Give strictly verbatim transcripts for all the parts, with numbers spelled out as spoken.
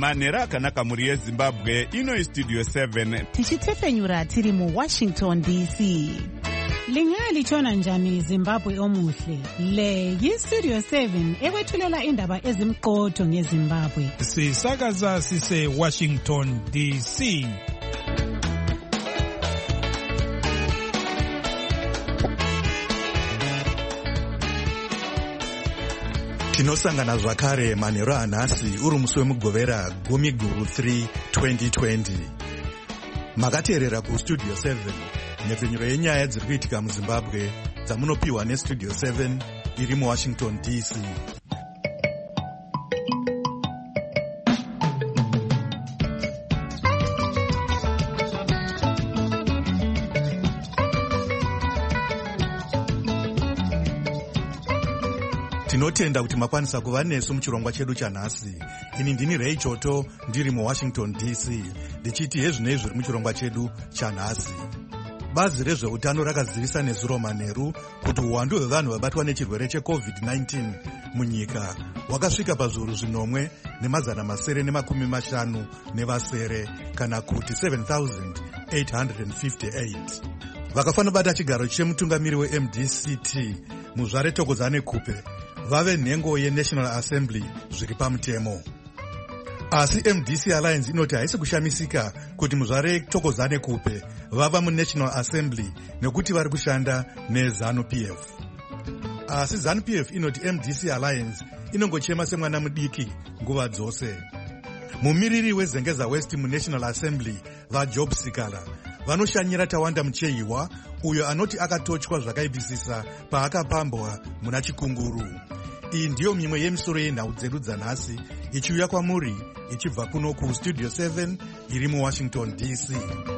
manhero akanaka mhuri yezimbabwe. Ino istudio seven tichitefenyura tiri muwashington D C. Lingalitshona njani Zimbabwe omuhle? Le yistudio seven ekwethulela indaba ezimqotho ngeZimbabwe. Sisakaza sise Washington D C. Tinosangana zvakare manhero anhasi uri musi wemugovera gumi guru three twenty twenty. Makateerera kustudio seven, nhepfenyuro yenyaya dziri kuitika muZimbabwe dzamunopiwa nestudio seven iri muWashington D C. Tinotenda kuti makwanisa kuva nesu muchirongwa chedu chanhasi. Ini ndini Ray Choto ndiri muWashington D C ndichiti hezvinei zviri muchirongwa chedu chanhasi. Bazi rezveutano rakazivisa nezuro manheru kuti uwandu hwevanhu vabatwa nechirwere checovid nineteen munyika wakasvika pazviuru zvinomwe nemazana masere nemakumi mashanu nevasere, kana kuti seven thousand eight hundred fifty-eight. Vakafana bata chigaro chemutungamiri weM D C T Muzvare Thokozani Kupe vave nhengo yeNational Assembly zviri pamutemo. Asi M D C Alliance inoti haisi kushamisika kuti Muzvare Thokozani Kupe vava muNational Assembly nekuti vari kushanda neZANU P F. Asi ZANU P F inoti M D C Alliance inongochema semwana mudiki nguva dzose. Mumiriri weZengeza West muNational Assembly vaJob Sikala vanoshanyira Tawanda Muchehiwa uyo anoti akatochwa zvakaipisisa paakapambwa muna Chikunguru. Iyi ndiyo mimwe yemisoro yenhau dzedu dzanhasi ichiuya kwamuri ichibva kuno kustudio seven iri muWashington D C.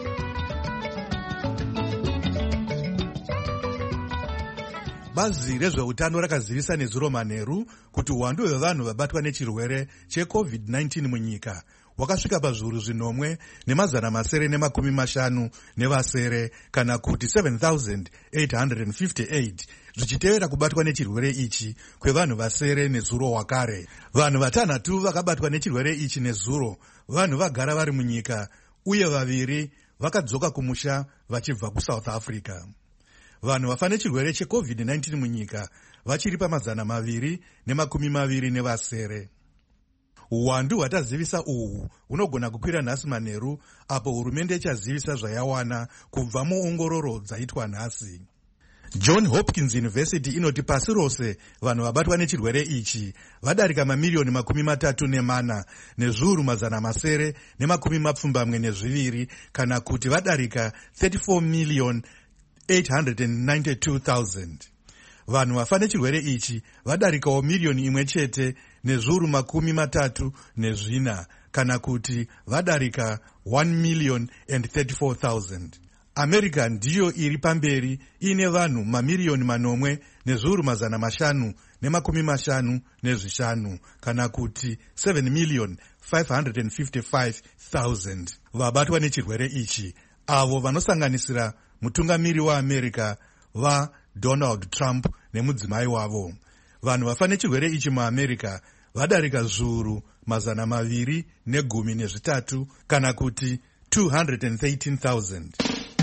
Bazi rezveutano rakazivisa nezuro manheru kuti uwandu hwevanhu vabatwa nechirwere checovid nineteen munyika wakasvika pazviuru zvinomwe nemazana masere nemakumi mashanu nevasere, kana kuti seven thousand eight hundred fifty-eight, zvichitevera kubatwa nechirwere ichi kwevanhu vasere nezuro wakare. Vanhu vatanhatu vakabatwa nechirwere ichi nezuro vanhu vagara vari munyika, uye vaviri vakadzoka kumusha vachibva kuSouth Africa. Vanhu vafa nechirwere checovid nineteen munyika vachiri pamazana maviri nemakumi maviri nevasere. Uwandu hwatazivisa uhu hunogona kukwira nhasi manheru apo hurumende ichazivisa zvayawana kubva muongororo dzaitwa nhasi. John Hopkins University inoti pasi rose vanhu vabatwa nechirwere ichi vadarika mamiliyoni makumi matatu nemana nezviuru mazana masere nemakumi mapfumbamwe nezviviri, kana kuti vadarika thirty-four million eight hundred ninety-two thousand. Vanhu vafa nechirwere ichi vadarikawo miliyoni imwe chete nezviuru makumi matatu nezvina, kana kuti vadarika one million and thirty-four thousand. America ndiyo iri pamberi ine vanhu mamiliyoni manomwe nezviuru mazana mashanu nemakumi mashanu nezvishanu, kana kuti seven million five hundred fifty-five thousand vabatwa nechirwere ichi, avo vanosanganisira mutungamiri waAmerica va Donald Trump nemudzimai wavo. Vanhu vafa nechirwere ichi muAmerica vadarika zviuru mazana maviri negumi nezvitatu, kana kuti two hundred thirteen thousand.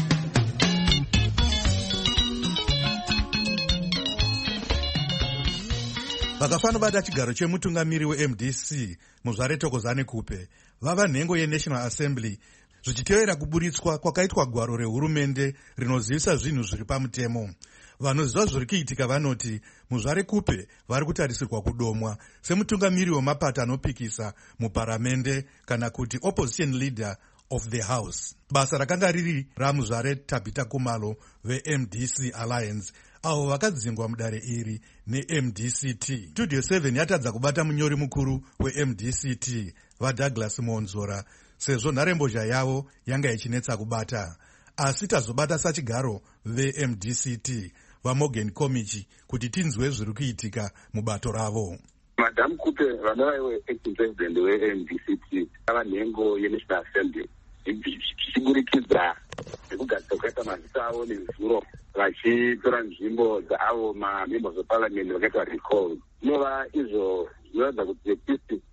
Vakafana bata chigaro chemutungamiri weM D C Muzvare Thokozani Kupe vava nhengo yeNational Assembly zvichitevera kuburitswa kwakaitwa gwaro rehurumende rinozivisa zvinhu zviri pamutemo. Vanoziva zviri kuitika vanoti Muzvare Kupe vari kutarisirwa kudomwa semutungamiri wemapato anopikisa muparamende, kana kuti opposition leader of the house. Basa rakanga riri raMuzvare Tabita Kumalo veM D C Alliance avo vakadzingwa mudare iri neM D C T. Studio seven yatadza kubata munyori mukuru weM D C T vaDouglas Monzora sezvo nharembozha yavo yanga ichinetsa kubata. Asi tazobata sachigaro veM D C T vaMorgan Komichi kuti tinzwe zviri kuitika mubato ravo. Madam Kupe vanova acting president weM D C T ava nhengo yeNational Assembly zvichiburikidza nekugadzirwa kwakaita mazita avo nezuro vachitora nzvimbo dzaavo mamembers of parliament vakaitwa recall. Inova izvo zvinoratidza kuti at least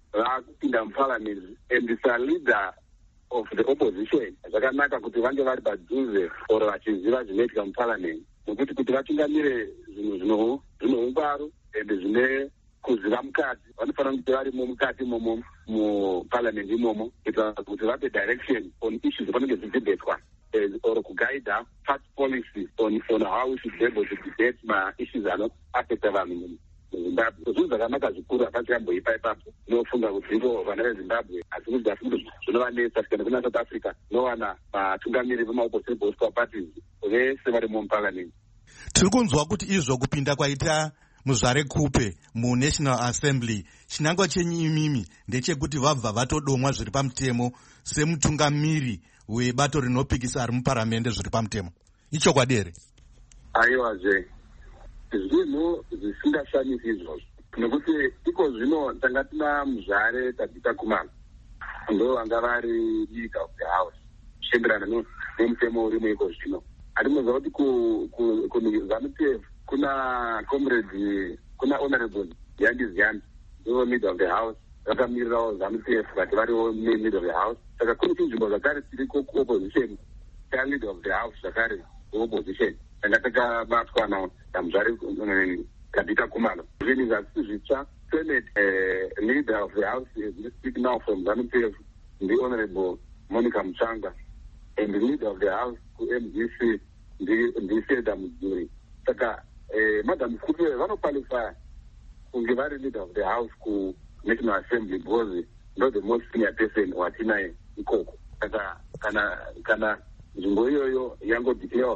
vakupinda muparliament and the leader of the opposition zvakanaka kuti vange vari padhuze or vachiziva zvinoitika muparliament nokuti kuti vatungamire zvinhu zvino ungwaru and zvine kuziva mukati vanofanira kuti varimo mukati imomo muparliament imomo kuitira kuti vape direction on issues vanenge zvichidebetwa or kuguida party policy on, on how we should be able to debate ma-issues anoaffecta vanhu muzimbabwe. Zvinhu zvakanaka zvikuru hapachirambouipa ipapo inofunga kuti ivo vana vezimbabwe asi kuti asi zvinovanetsa tikana kuna south africa nowana vatungamiri vemaopposition political parties vese varimo muparliament. Tiri kunzwa kuti izvo kupinda kwaita muzvare kupe munational assembly chinangwa chenyu imimi ndechekuti vabva vatodomwa zviri pamutemo semutungamiri webato rinopikisa ari muparamende zviri pamutemo. Ichokwadi here? Aiwazve zvinhu zvisingashamisi izvozvo nekuti iko zvino tanga tina muzvare Tabitha Kumalo ndo vanga vari leader of the house zvichienderana nemutemo urimo iko zvino. Handinoziva kuti kuZANU-P F kuna comrade kuna honorable Yandi Ziyani ndivo leader of the house vakamirirawo ZANU-P F vati variwo leader of the house. Saka kune chinzvimbo zvakare tiriko kuopposition ta leader of the house zvakare kuopposition tanga takabatwa namuzvare Tabitha Kumalo. Zvinhu zvasi zvitsva senate leader of the house is speaking now from ZANU-P F the honorable Monica Mutsvangwa and the leader of the house ku M D C ndiseda Mudhuri. Saka madam Kupe vanoqualify kunge vari leader of the house ku National Assembly because not the most senior person watinaye ikoko. Saka kana kana nzvimbo iyoyo yangodeclare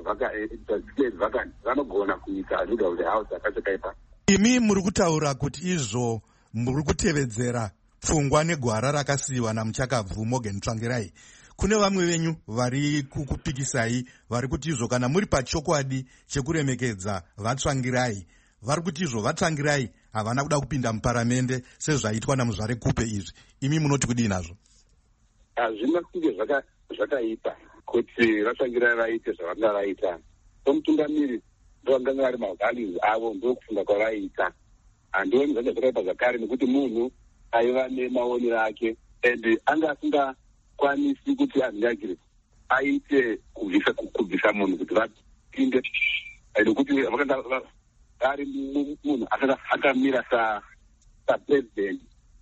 vacant vanogona kuita leader of the house akachakaipa. Imi muri kutaura kuti izvo muri kutevedzera pfungwa negwara rakasiyiwa namuchakabvu Morgan Tsvangirai. Kune vamwe venyu vari kukupikisai vari kuti izvo kana muri pachokwadi chekuremekedza vaTsvangirai vari kuti izvo vaTsvangirai havana kuda kupinda muparamende sezvaitwa namuzvare Kupe izvi. Imi munoti kudii nazvo? Hazvina kunge zvakaipa kuti vaTsvangirai vaite zvavanga vaita. Somutungamiri ndovanga vari mavalues avo ndokufunga kwavaita. Handioni zvanga zvakaipa zvakare nekuti munhu aiva nemaonero ake and anga asinga kwanisi kuti azingagire aite kubvisa kubvisa munhu kuti vapinde nekuti vakanga ari munhu akamira sapresident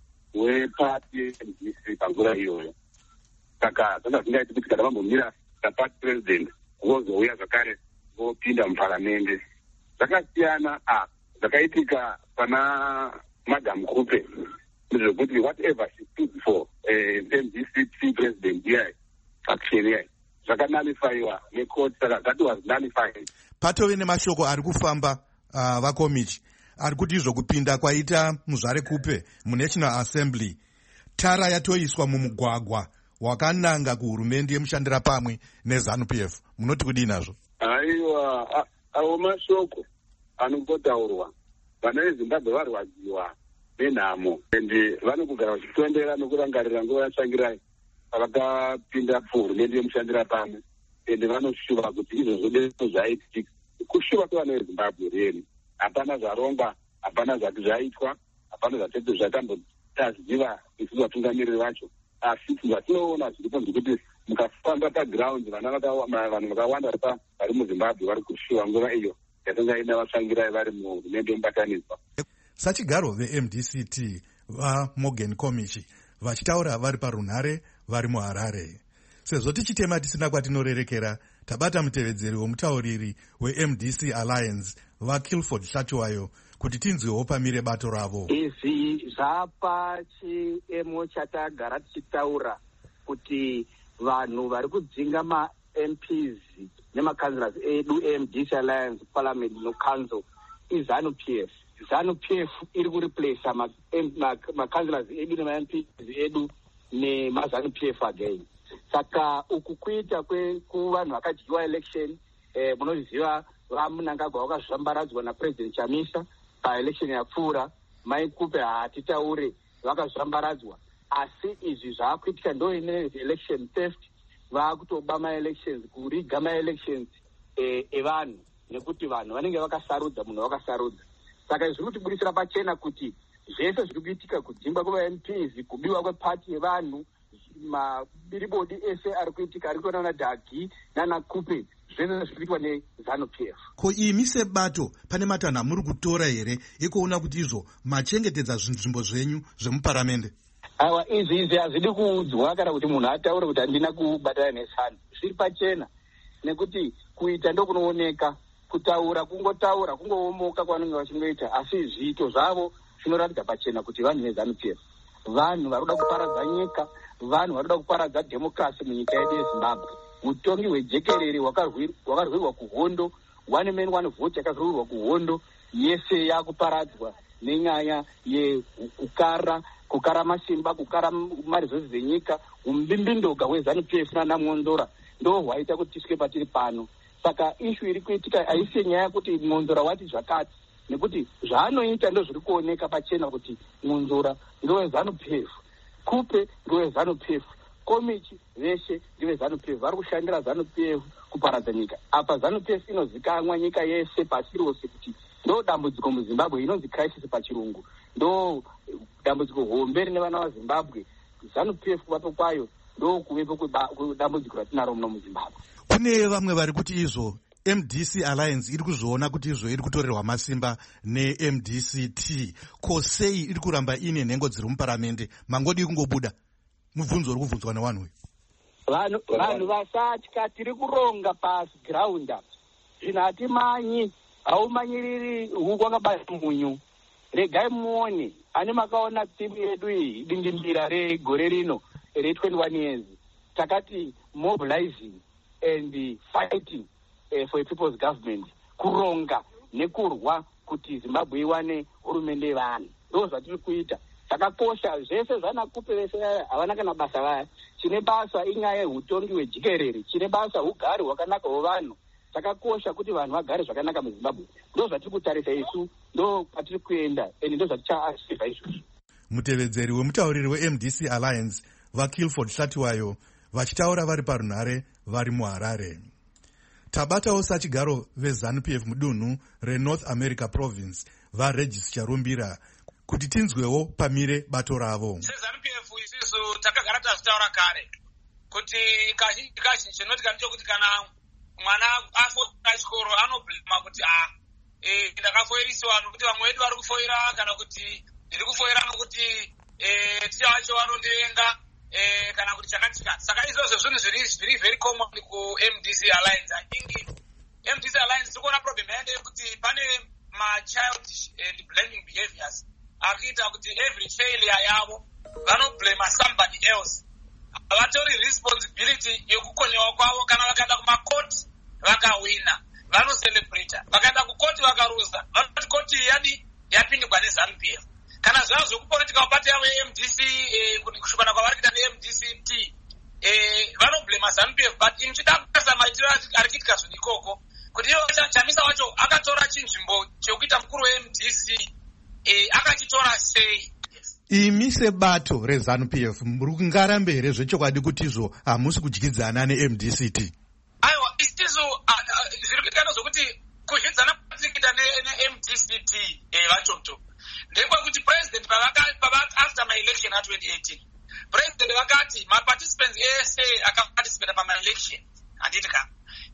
weparty panguva iyoyo. Saka zvanga zvingaiti kuti kana vambomira saparty president vozouya zvakare vopinda muparamende. Zvakasiyana zvakaitika pana madam Kupe zvekuti whatever she stood for M D C T president here faction here zvakanalifiwa necourt saka that was nullified. Patove nemashoko ari kufamba uh, vakomichi ari kuti izvo kupinda kwaita muzvare Kupe muNational Assembly tara yatoiswa mumugwagwa wakananga kuhurumende yemushandira pamwe neZANU-P F. Munoti kudii nazvo? Aiwa, awo mashoko anombotaurwa vana veZimbabwe varwadziwa nenhamo ende vanokugara vachitondera nokurangarira nguva yaTsvangirai vakapinda kuhurumende yemushandira pamwe ende vanoshuva kuti izvozvo ndizvo zvaitika. Kushuva kwevana veZimbabwe reni hapana zvarongwa, hapana zvati zvaitwa, hapana zvatete zvatambotaziva isu vatungamiriri vacho. Asi zvatinoona zviripo ndekuti mukafamba paground vanhu vakawanda vari muZimbabwe vari kushuva nguva iyo yatanga ina vaTsvangirai vari muhurumende yemubatanidzwa. Sachigaro ve-M D C T vaMorgan Komichi vachitaura vari parunhare vari muHarare. Sezvo tichitema tisina kwatinorerekera, tabata mutevedzeri womutauriri we-M D C Alliance vaKilford Shatuwayo kuti tinzwewo pamire bato ravo. Izvi zvapa chiemo chatagara tichitaura kuti vanhu vari kudzinga ma-M Ps nemakanzilers edu e-M D C Alliance Parliament noCouncil iZANU-P F. ZANU-P F iri kureplace makanzilers edu nema-M Ps edu nemaZANU-P F again. Saka uku kuita kuvanhu vakadyiwa election eh, munoziva vaMnangagwa vakazvambaradzwa naPresident Chamisa paelection yapfuura. Mai Kupe hatitaure vakazvambaradzwa, asi izvi zvaakuitika ndo ine election theft, vaakutoba ma-elections kuriga ma-elections eh, evanhu nekuti vanhu vanenge vakasarudza munhu vakasarudza. Saka izvi kutibudisira pachena kuti zvese zviri kuitika, kudzingwa kweva-M Ps, kubiwa kwepati yevanhu, mabiribodi ese ari kuitika, ari kuona naDhagi nanaKupe, zvese zviri kuitwa neZANU-P F. Ko imi sebato pane matanho amuri kutora here ekuona kuti izvo machengetedza nzvimbo zvenyu zvemuparamende? Awa, izvi izvi hazvidi kuudzwa kana kuti munhu ataure kuti handina kubatana neSANU. Zviri pachena, nekuti kuita ndokunooneka, kutaura kungotaura, kungoomoka kwavanenge vachingoita, asi zviito zvavo zvinoratidza pachena kuti vanhu veZANU-P F, vanhu vari kuda kuparadza nyika, vanhu vari kuda kuparadza dhemokirasi munyika yedu yeZimbabwe. Utongi hwejekerere hwakarwirwa kuhondo, one man one vote yakarwirwa kuhondo, yese yakuparadzwa nenyaya yekukara kukara masimba, kukara marizosi dzenyika. Umbimbindoga hweZANU-P F nana Mwonzora ndo hwaita kuti tiswe patiri pano. Saka ishu iri kuitika haisi nyaya kuti Mwonzora wati zvakati, nekuti zvaanoita ndo zviri kuoneka pachena kuti Mwonzora ndowe ZANU-P F, Kupe ndowe ZANU-P F, Komichi veshe ndive ZANU-P F, vari kushandira ZANU-P F kuparadza nyika. Apa ZANU-P F inozikanwa nyika yese pasi rose kuti ndo dambudziko muZimbabwe, inonzi crisis pachirungu, ndo dambudziko hombe rine vana vaZimbabwe. ZANU-P F kuvapo kwayo ndo kuvepo kudambudziko ratinaro muno muZimbabwe. Kune vamwe vari kuti izvo M D C Alliance iri kuzviona kuti izvo iri kutorerwa masimba ne-M D C T. Ko sei iri kuramba ine nhengo dziri muparamende? Mangodi kungobuda mubvunzo uri kubvunzwa nevanhu uyu. Vanhu vanhu vasatya, tiri kuronga pasi ground. Zvinhu hatimanyi, haumanyiriri huku wakabata munyu. Regai muone, ane makaona timu yedu iyi dindimbira regore rino re twenty-one years. Takati mobilizing and fighting uh, for a people's government, kuronga nekurwa kuti Zimbabwe iwane hurumende yevanhu. Ndo zvatiri kuita. Takakosha zvese zvanaKupe vese havana kana basa vaya. Chine basa inyaya yehutongi hwejikerere, chine basa ugari hwakanaka hwevanhu. Takakosha kuti vanhu vagare zvakanaka muZimbabwe. Ndo zvatiri kutarisa isu, ndo kwatiri kuenda, ende ndo zvatichaasiva izvozvo. Mutevedzeri wemutauriri we-M D C Alliance vaKilford Hlatiwayo vachitaura vari parunhare vari muHarare. Tabatawo sachigaro veZANU-P F mudunhu reNorth America Province vaRegis Charumbira kuti tinzwewo pamire bato ravo. SeZANU-P F isisu takagara tazvitaura kare kuti kazhinji kazhinji chinoitika ndechekuti kana mwana afoira chikoro anoblema kuti ah eh ndakafoirisiwa nokuti vamwe vedu vari kufoira kana kuti ndiri kufoira nokuti eh tica vacho vanondivenga eh kana kuti chakatika. Saka izvozvo zvinhu zviri zviri very common ku-M D C Alliance. I think M D C Alliance tikuona problem yaende kuti pane ma-childish and blaming behaviors akuita kuti every failure yavo vanoblema somebody else. Havatori responsibility yekukonyewa kwavo. Kana vakaenda kumakoti vakawina vanoselebrata, vakaenda kukoti vakaruza vanoti koti yadi yapindikwa neZANU-P F. Kana zvavo zvekupolitika mabati yavo e-M D C eh, kushumana kwavari kuita ne-M D C T eh, vanoblema ZANU-P F, but inchida kukasa maitiro ari kuitika zvinhu ikoko kuti ivo chamisa wacho akatora chinzvimbo chekuita mukuru we-M D C eh, akachitora sei. Imi sebato reZANU-P F muri kungarambe here zvechokwadi kuti izvo hamusi kudyidzana ne-M D C T? Aiwa, isizo zviri kuitika ndozvokuti kuzvidzana kwatirikuita ne-M D C T eh, vachoto ndekwekuti president after my election at twenty eighteen president vakati ma-participants ese akaparticipata pama-election handitika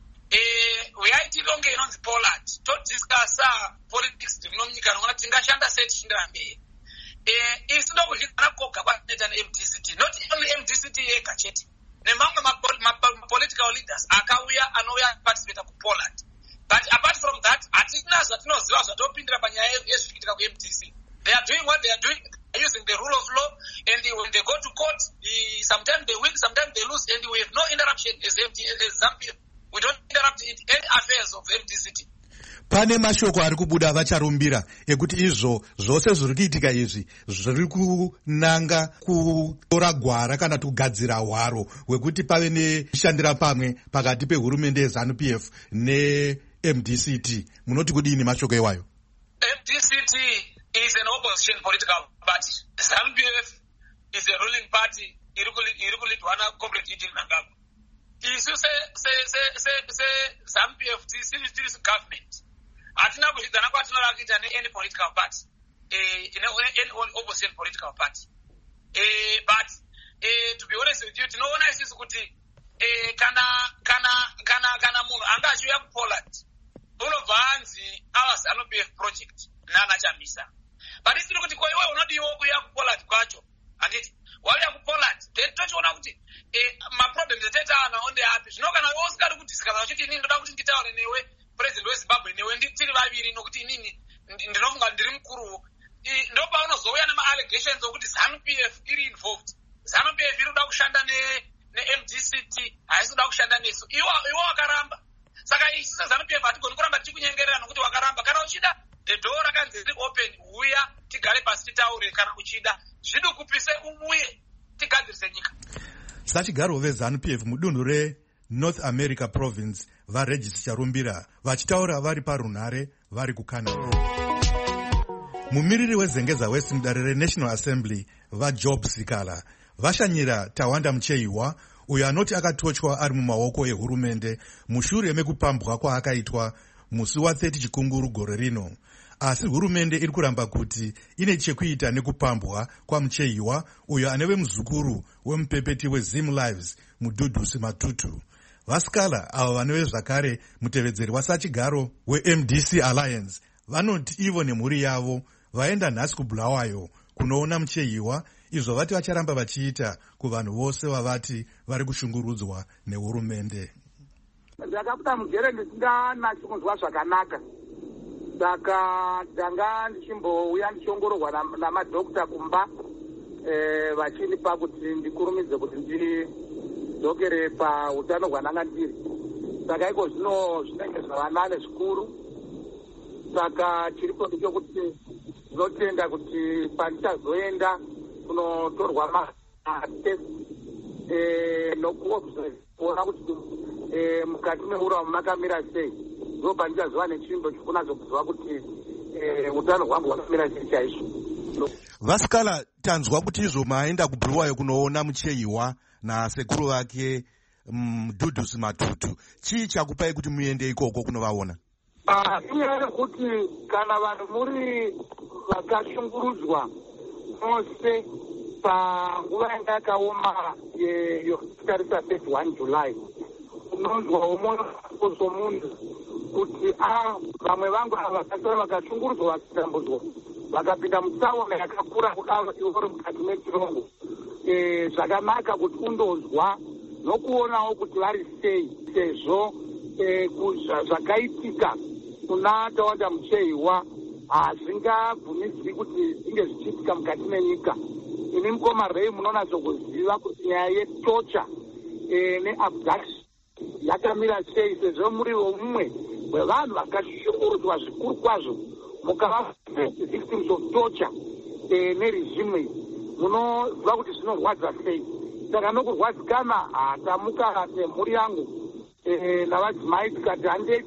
eh uyaitironge inonzi Pollard todiscussa politics dzinomunyika nokuona tingashanda sei tichiendera mberi. eh isi ndokuzvidzana koga kwatinoita ne-M D C T, not only M D C T yega chete, nemamwe ma-political leaders akauya anouya participata kuPollard. But apart from that, hatina zvatinoziva zvatopindira panyaya yezvikuitika ku-M D C. They are doing what they are doing, using the rule of law, and when they go to court, the, sometimes they win, sometimes they lose, and we have no interruption as M D, as Zambia. We don't interrupt in any affairs of M D C T. Pane mashoko ari kubuda vacharumbira ekuti izvo zvose zviri kuitika izvi zviri kunanga kutora gwara kana kugadzira hwaro hwekuti pave neshandira pamwe pakati pehurumende yeZANU-P F ne-M D C T. Munoti kudini mashoko iwayo? M D C T is an opposition political party. ZANU-P F is a ruling party. Iri kulidwa na Comrade Eugene Mnangagwa. Isu se se se se se ZANU-P F tiri government. Hatina kuzvidzana kwatinoda kuita ne any political party. uh, in, a, in an opposition political party. Uh, but uh, to be honest with you, tinoona isusu kuti uh, kana kana kana kana munhu anga achiuya kuPoland unobva anzi our ZANU-P F project nana Chamisa. But isiri kuti kwa iwe unodiwo kuya kuPoland kwacho anditi wauya kuPoland then tochiona kuti eh, maproblems etetaana onde api zvino kana iwe usikadi kudiscussa uchiti inini ndoda kuti nditaure newe president weZimbabwe newe tiri vaviri nokuti inini ndinofunga ndiri mukuru ndo paunozouya nema-allegations okuti ZANU-P F iri involved. ZANU-P F iri kuda kushanda ne-M D C T haisi kuda kushanda nesu iwo iwo wakaramba. Saka isu seZANU-P F hatigoni kuramba tichikunyengerera nokuti wakaramba. Kana uchida the door rakanzi riri open, uya tigare pasi titaure. Kana uchida zvidukupise ubuye tigadzirise nyika. Sachigaro veZANU-P F mudunhu reNorth America Province vaRegis Charumbira vachitaura vari parunhare vari kuCanada. Mumiriri wezengeza West mudare reNational Assembly vaJob Sikala vashanyira Tawanda Mucheiwa uyo anoti akatochwa ari mumaoko ehurumende mushure mekupambwa kwaakaitwa musi wa-thirty chikunguru gore rino. Asi hurumende iri kuramba kuti ine chekuita nekupambwa kwaMucheiwa uyo aneve muzukuru wemupepeti weZim Lives Mudhudhusi Matutu. Vasikala ava vanove zvakare mutevedzeri wasachigaro weM D C Alliance vanoti ivo nemhuri yavo vaenda nhasi kuBulawayo kunoona Mucheiwa, izvo vati vacharamba vachiita kuvanhu vose vavati vari kushungurudzwa nehurumende. Ndakabuda mugere ndisingana chikunzwa zvakanaka, saka ndanga ndichimbouya ndichiongororwa namadhokita kumba eh, vachindipa kuti ndikurumidze kuti ndidzokere pautano hwandanga ndiri. Saka iko zvino zvinenge zvavanane zvikuru. Saka chiripo ndechekuti ndinotenda kuti pandichazoenda kunotorwa matest eh, nokuona kuti eh, mukati meuramo makamira sei, ndo pandichazova nechimbo chekunazokuziva kuti eh, utano hwangu hwakamira sei chaizvo. Vasikala, tanzwa kuti izvo maenda kuBulawayo kunoona Mucheiwa nasekuru vake Mudhudhusi Matutu. Chii chakupai kuti muende ikoko kunovaona? Inyaya yekuti kana vanhu muri vakashungurudzwa mose panguva yanga yakaoma yokutarisa thirty-one July, unonzwa umwoyo wako somunhu kuti a vamwe vangu ava vakasara vakashungurudzwa vakatambudzwa vakapinda mutsaona yakakura kudaro ivo uri mukati mechirongo. Zvakanaka kuti undozwa nokuonawo kuti vari sei, sezvo zvakaitika kuna Tawanda Mucheiwa hazvingabvumidzwi kuti zvinge zvichiitika mukati menyika. Ini mukoma rei munonatsokuziva kuti nyaya yetocha neabduction yakamira sei, sezvo muri vomumwe wevanhu vakashungurudzwa zvikuru kwazvo mukava victims of torture neregime iyi, munoziva kuti zvinorwadza sei. Saka nokurwadzikana hatamuka nemhuri yangu navadzimai tikati handei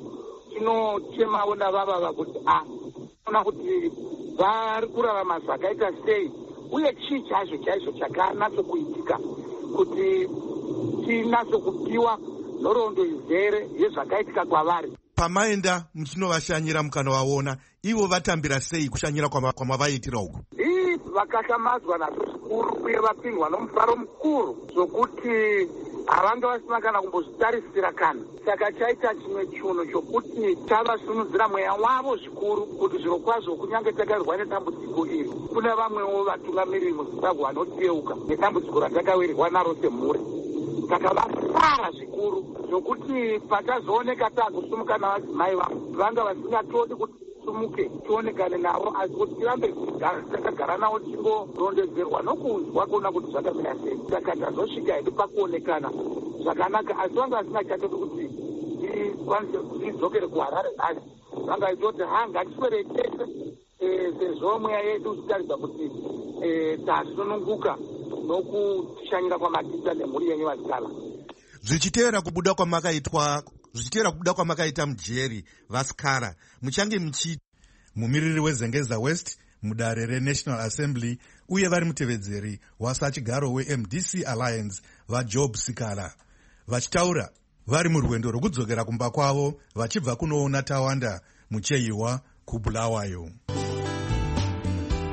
tinochemawo navavava kuti a ona kuti vari kurarama zvakaita sei, uye chii chaizvo chaizvo chakanatsokuitika kuti tinatsokupiwa nhoroondo izere yezvakaitika kwavari. Pamaenda muchinovashanyira mukanovaona, ivo vatambira sei kushanyira kwamavaitira uku? Ii vakashamadzwa nazvo zvikuru uye vapindwa nomufaro mukuru zvokuti havanga vasina kana kumbozvitarisira kana. Saka chaita chimwe chiuno chokuti chavasunudzira mweya wavo zvikuru kuti zviro kwazvo kunyange takairwa nedambudziko iri kune vamwewo vatungamiriri muZimbabwe vanoteuka nedambudziko ratakawirirwa naro semhuri. Saka vasara zvikuru zvokuti patazooneka taakusumuka navadzimai vangu vanga vasingatodi kuti sumuke tionekane navo, asi kuti tirambe takagara navo tichingorondedzerwa nokunzwa kuona kuti zvakamira sei. Saka tazosvika hedu pakuonekana zvakanaka, asi vanga vasina chatodi kuti tikwanise tidzokere kuHarare nhasi. Vanga itoti ha ngatisweretese sezvo mweya yedu tichitarisa kuti tasununguka nokushanyira kwamatita nemhuri yenyu Vasikala. Zvichitevera kubuda kwamakaitwa zvichitevera kubuda kwamakaita mujeri Vasikala, muchange muchi mumiriri wezengeza West mudare reNational Assembly uye vari mutevedzeri wasachigaro weM D C Alliance vaJob Sikala vachitaura vari murwendo rwokudzokera kumba kwavo vachibva kunoona Tawanda Mucheiwa kuBulawayo.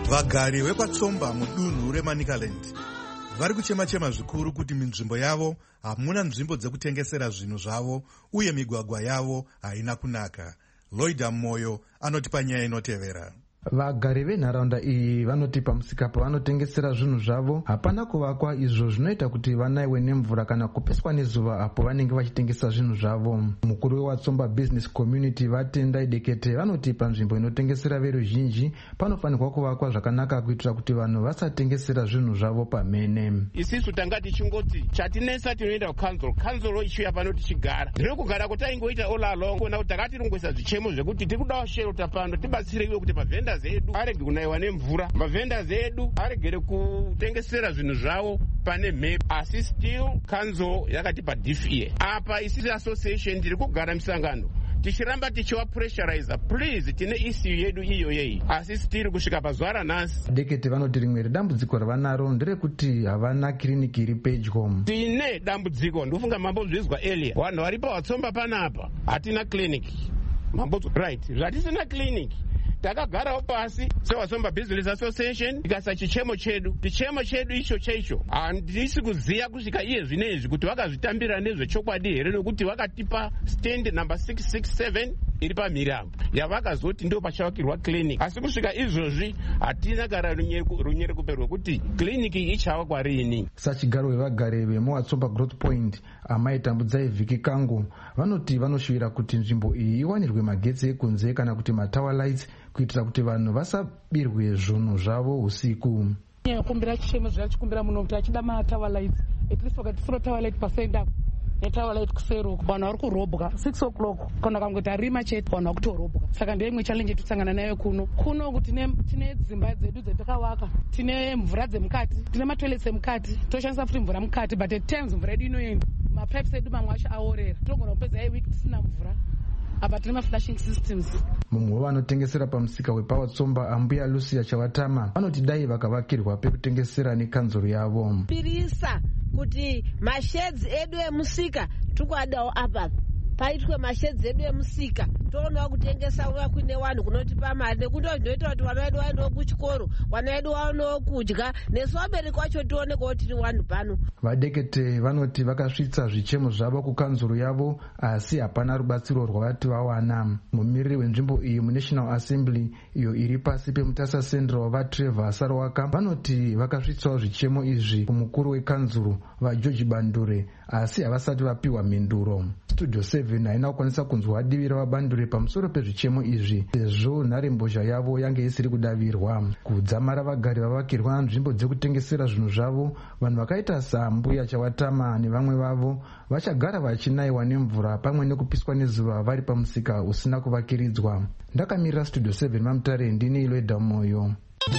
Vagari vekwatsomba mudunhu reManicaland vari kuchema-chema zvikuru kuti minzvimbo yavo hamuna nzvimbo dzekutengesera zvinhu zvavo uye migwagwa yavo haina kunaka. Lloyd Moyo anoti panyaya inotevera. Vagari venharaunda iyi vanoti pamusika pavanotengesera zvinhu zvavo hapana kuvakwa, izvo zvinoita kuti vanaiwe nemvura kana kupiswa nezuva apo vanenge vachitengesa zvinhu zvavo. Mukuru weWatsomba Business Community Vatendai Dekete vanoti panzvimbo inotengesera veruzhinji panofanirwa kuvakwa zvakanaka kuitira kuti vanhu vasatengesera zvinhu zvavo pamene. Isisu tanga tichingoti chatinesa tinoenda kukanzuro, kanzuro ichiuya pano tichigara. Ndiri kugara kuti aingoita all along kuona kuti takatirongesa zvichemo zvekuti tiri kudawo shelter pano tibatsireiwe kuti mavhenda zedu arege kunaiwa nemvura, mavhenda zedu aregere kutengesera zvinhu zvavo pane map, asi still kanzo yakatipa difiye. Apa isisi association tiri kugara misangano tichiramba tichiwa pressurizer, please tine issue yedu iyo yeyi, asi still kusvika pazuva ranhasi. Dekete vanoti rimwe redambudziko ravanaro nderekuti havana kiriniki iri pedyo. Tine dambudziko, ndofunga mambozvizwa earlier, vanhu vari paWatsomba panapa hatina kliniki. Mambodzwa right, zvatisina kliniki takagarawo pasi seWatsomba Business Association tikasa chichemo chedu. Chichemo chedu icho chaicho handisi kuziya kusvika iye zvinezvi kuti vakazvitambira nezvechokwadi here, nokuti vakatipa stand number six six seven iri paMirambo yavakazoti ndo pachavakirwa clinic, asi kusvika izvozvi hatina kana runyere kupe rwekuti kliniki ichava kwarini. Sachigaro wevagari vemuWatsomba Growth Point Amai Tambudzai Vhiki Kangu vanoti vanoshuvira kuti nzvimbo iyi iwanirwe magetsi ekunze kana kuti matower lights kuitira kuti vanhu vasabirwe zvinhu zvavo usiku. Kumbira chichemo zvachikumbira muno kuti achida matower lights, at least wakati siro tower light pasenda netower light kusero vanhu vari kurobwa six o'clock kana kangoti arima chete vanhu vakutorobwa. Saka ndeimwe challenge tinosangana nayo kuno kuno kuti tine dzimba dzedu dzetakavaka, tine mvura dzemukati, tine matoilets emukati, toshandisa futi mvura mukati, but at times mvura yedu inoenda mapipes edu mamwe acho aorera, tinogona kupedza iwiki tisina mvura. Apa tine maflashing systems. Mumwe wavanotengesera pamusika wepaWatsomba Ambuya Lucia Chavatama vanoti dai vakavakirwa pekutengesera nekanzuro yavo. Pirisa kuti mashedzi edu emusika tukwadawo apa paitwe mashedzi edu emusika toonawo kutengesa uya kuine vanhu kunotipa mari, nekuti zvinoita kuti vana vedu vaendewo kuchikoro, vana vedu vaonewo kudya, nesu vabereki vacho tionekewo tiri vanhu pano. Vadekete vanoti vakasvitsa zvichemo zvavo kukanzuro yavo asi hapana rubatsiro rwavati vawana. Mumiriri wenzvimbo iyi muNational Assembly iyo iri pasi peMutasa Central wavaTrevor Sarwaka vanoti vakasvitsawo zvichemo izvi kumukuru wekanzuro vaGeorge Bandure asi havasati vapiwa mhinduro. Studio seven haina kukwanisa kunzwa divi ravabandure pamusoro pezvichemo izvi sezvo nharembozha yavo yange isiri kudavirwa. Kudzamara vagari vavakirwa nzvimbo dzekutengesera zvinhu zvavo, vanhu vakaita saMbuya Chawatama nevamwe vavo vachagara vachinaiwa nemvura pamwe nekupiswa nezuva vari pamusika usina kuvakiridzwa. Ndakamirira Studio seven maMutare, ndini Lloyd Moyo.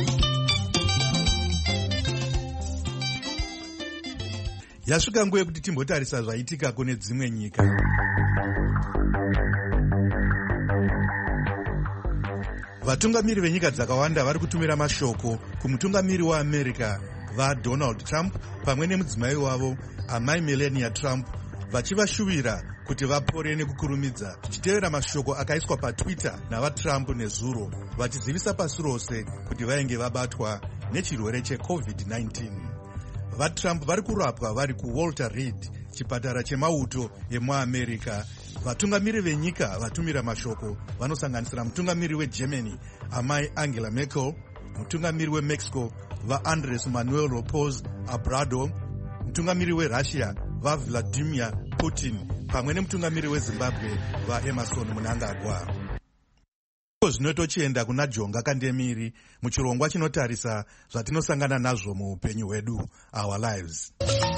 Yasvika nguva yekuti timbotarisa zvaitika kune dzimwe nyika. Vatungamiri venyika dzakawanda vari kutumira mashoko kumutungamiri weAmerica vaDonald Trump pamwe nemudzimai wavo amai Melania Trump vachivashuvira kuti vapore nekukurumidza, tichitevera mashoko akaiswa paTwitter navaTrump nezuro vachizivisa pasi rose kuti vainge vabatwa nechirwere checovid nineteen. VaTrump vari kurapwa vari kuWalter Reed, chipatara chemauto yemuAmerica. Vatungamiri venyika vatumira mashoko vanosanganisira mutungamiri weGermany amai Angela Merkel, mutungamiri weMexico vaAndres Manuel Lopez Obrador, mutungamiri weRussia vaVladimir Putin pamwe nemutungamiri weZimbabwe vaEmerson Mnangagwa. Zvino tochienda kuna Jonga Kandemiri muchirongwa chinotarisa zvatinosangana nazvo muupenyu hwedu, our lives.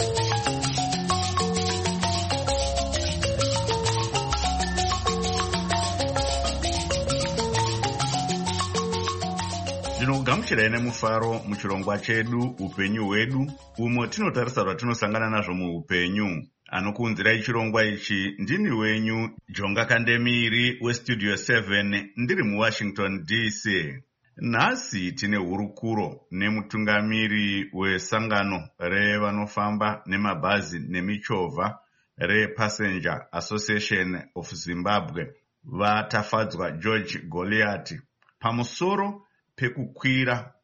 Ndinogamuchirai nemufaro muchirongwa chedu upenyu hwedu, umo tinotarisa zvatinosangana nazvo muupenyu. Anokuunzirai chirongwa ichi ndini wenyu Jonga Kandemiri weStudio seven ndiri muWashington D C. Nhasi tine hurukuro nemutungamiri wesangano revanofamba nemabhazi nemichovha rePassenger Association of Zimbabwe vaTafadzwa George Goliath pamusoro pekukwira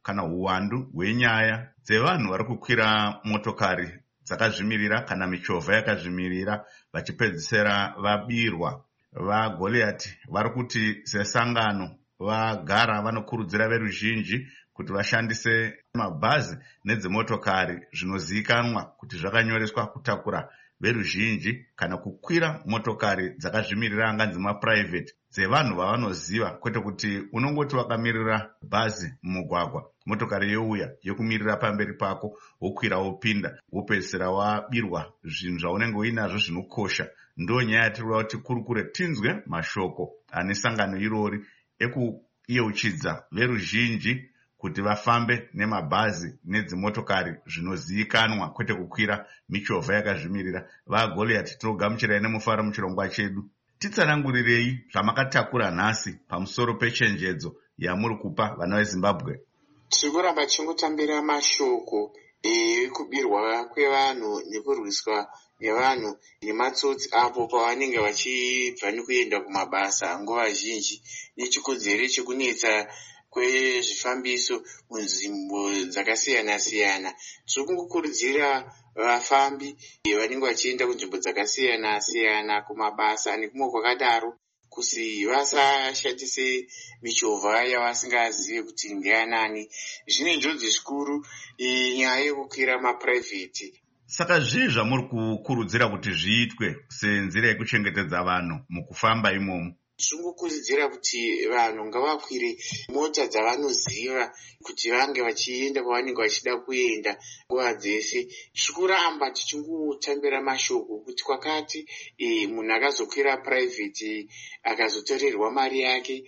kana uwandu hwenyaya dzevanhu vari kukwira motokari dzakazvimirira kana michovha yakazvimirira vachipedzisira vabirwa. VaGoliath vari kuti sesangano vagara vanokurudzira veruzhinji kuti vashandise mabhazi nedzimotokari zvinozivikanwa kuti zvakanyoreswa kutakura veruzhinji kana kukwira motokari dzakazvimirira anganzi mapuraivheti dzevanhu vavanoziva, kwete kuti unongoti wakamirira bhazi mumugwagwa, motokari youya yokumirira pamberi pako, wokwira wopinda wopedzisira wabirwa zvinhu zvaunenge uinazvo zvinokosha. Ndo nyaya yatinoda kuti kurukure tinzwe mashoko ane sangano irori ekuyeuchidza veruzhinji kuti vafambe nemabhazi nedzimotokari zvinozivikanwa, kwete kukwira michovha yakazvimirira. VaGoliath tinogamuchirai nemufaro muchirongwa chedu. Titsanangurirei zvamakataura nhasi pamusoro pechenjedzo yamuri kupa vana veZimbabwe. Tiri kuramba tichingotambira mashoko ekubirwa kwevanhu nekurwiswa nevanhu nematsotsi apo pavanenge vachibva nekuenda kumabasa nguva zhinji nechikodzero chekunetsa kwezvifambiso munzvimbo dzakasiyana-siyana. Tiri kungokurudzira vafambi vanenge vachienda kunzvimbo dzakasiyana-siyana kumabasa nekumwe kwakadaro kuti vasashandise michovha yavasingazivi kuti ndeyanani. Zvine njodzi zvikuru nyaya yekukwira mapuraivheti. Saka zvii zvamuri kukurudzira kuti zviitwe senzira yekuchengetedza vanhu mukufamba imomo? Tingokurudzira kuti vanhu ngavakwire mota dzavanoziva kuti vange vachienda kwavanenge vachida kuenda nguva dzese. Tikuramba tichingotambira mashoko kuti kwakati e, munhu akazokwira puraivheti akazotorerwa mari yake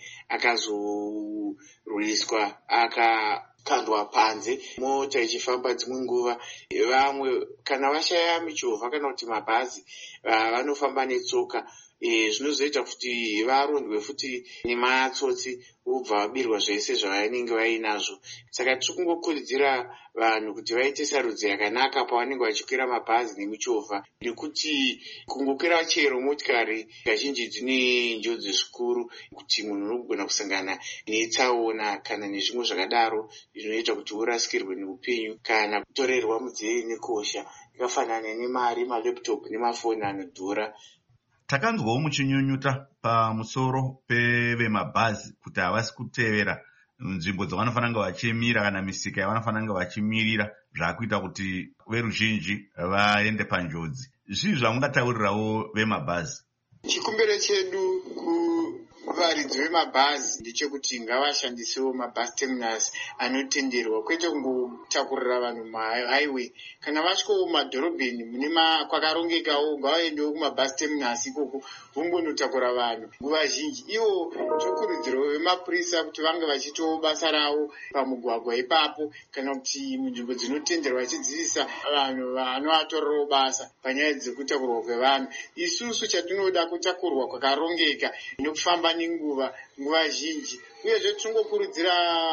akazorwiswa akakandwa panze mota ichifamba dzimwe nguva. Vamwe kana vashaya michovha kana kuti mabhazi vanofamba netsoka. E, zvinozoita kuti varondwe futi nematsotsi vobva vabirwa zvese zvavanenge vainazvo. Saka tiri kungokurudzira vanhu kuti vaite sarudzo yakanaka pavanenge vachikwira mabhazi nemichovha, nekuti kungokwira chero motikari kazhinji dzine njodzi zvikuru kuti munhu unogona kusangana netsaona kana nezvimwe zvakadaro zvinoita kuti urasikirwe neupenyu kana kutorerwa mudzeye nekosha yakafanana nemari, maleptopu nemafoni anodhura. Takanzwawo muchinyunyuta pamusoro pevemabhazi kuti havasi kutevera nzvimbo dzavanofanira vachimira kana misika yavanofanira vachimirira, zvakuita kuti veruzhinji vaende panjodzi. Zvii zvamungataurirawo vemabhazi? Chikumbiro chedu kuvaridzi vemabhazi ndechekuti ngavashandisewo mabhazi terminals anotenderwa, kwete kungotakurira vanhu mahighway. Kana vasvikawo mumadhorobheni mune kwakarongekawo ngavaendewo kumabhazi terminals ikoko vombonotakura vanhu nguva zhinji. Ivo tinokurudzirawo vemapurisa kuti vange vachitawo basa ravo pamugwagwa ipapo, kana kuti munzvimbo dzinotenderwa vachidzivisa vanhu vanovatorerawo basa panyaya dzekutakurwa kwevanhu. Isusu chatinoda kutakurwa kwakarongeka nekufamba nenguva nguva zhinji. Uyezve tingokurudzira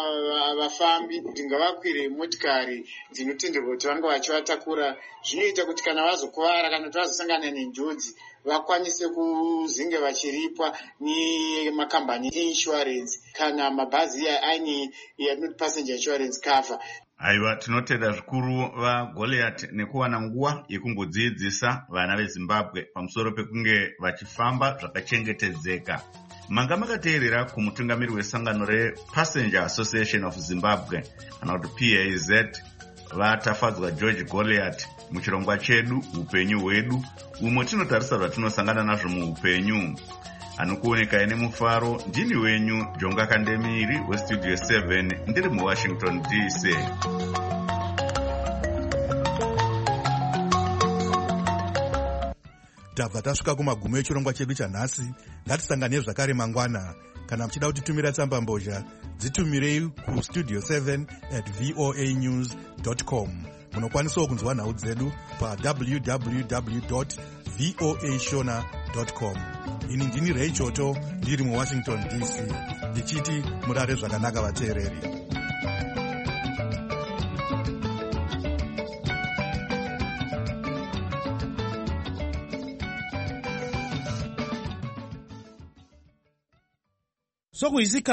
vafambi kuti ngavakwire motikari dzinotenderwa kuti vange vachivatakura. Zvinoita kuti kana vazokuvara kana kuti vazosangana nenjodzi vakwanise kuzinge vachiripwa nemakambani einsurance kana mabhazi aine yanoti passenger insurance cover. Aiwa, tinotenda zvikuru vaGoliath nekuwana nguva yekungodzidzisa vana veZimbabwe pamusoro pekunge vachifamba zvakachengetedzeka. Manga makateerera kumutungamiri wesangano rePassenger Association of Zimbabwe kana kuti P A Z vatafadzwa George Goliath muchirongwa chedu upenyu hwedu, umwe tinotarisa zvatinosangana nazvo muupenyu. Anokuoneka nemufaro ndini wenyu Jonga Kandemiri weStudio seven ndiri muWashington D C. Tabva tasvika kumagumo echirongwa chedu chanhasi. Ngatisangane zvakare mangwana. Kana muchida kutitumira tsamba mbozha, dzitumirei kustudio seven at voa news dot com. Munokwanisawo kunzwa nhau dzedu pa w w w dot voa shona dot com. Ini ndini Ray Choto ndiri muWashington D C ndichiti murare zvakanaka vateereri. Sokuisika